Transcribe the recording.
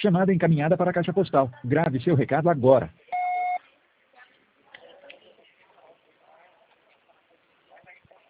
Chamada encaminhada para a caixa postal. Grave seu recado agora.